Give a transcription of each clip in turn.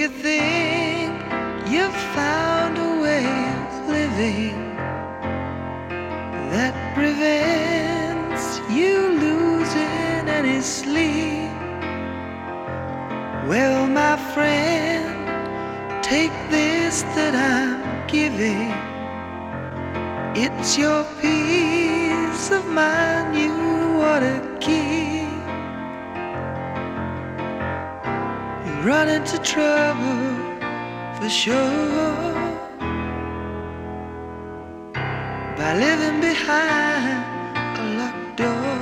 you think you've found a way of living that prevents you losing any sleep? Well, my friend, take this that I'm giving. It's your peace of mind you want to keep. You run into trouble for sure by living behind a locked door.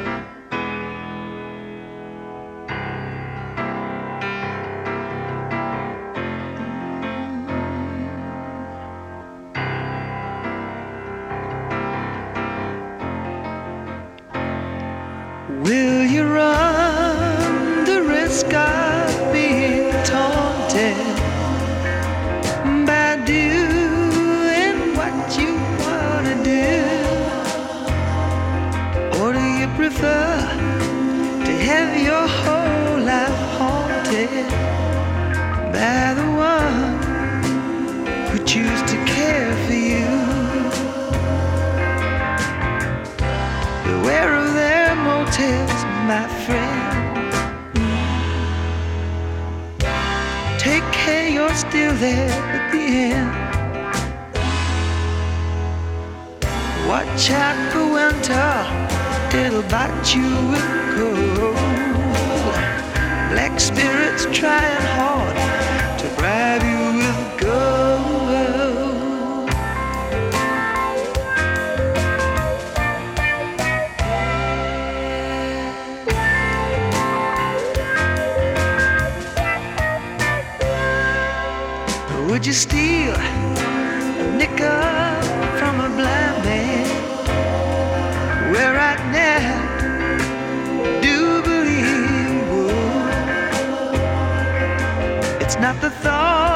Will you run the risk of being taunted by doing what you want to do? Or do you prefer to have your whole life haunted by the one who choose to care for you? Beware of their motives, my friend. Take care you're still there at the end. Watch out for winter, it'll bite you with cold. Black spirits trying hard to bribe you with gold. Would you steal a nickel from a blind man? Well, right now, do believe you would. It's not the thought